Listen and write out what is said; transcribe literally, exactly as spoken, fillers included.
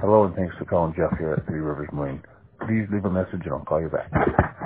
Hello, and thanks for calling Jeff here at Three Rivers Marine. Please leave a message and I'll call you back.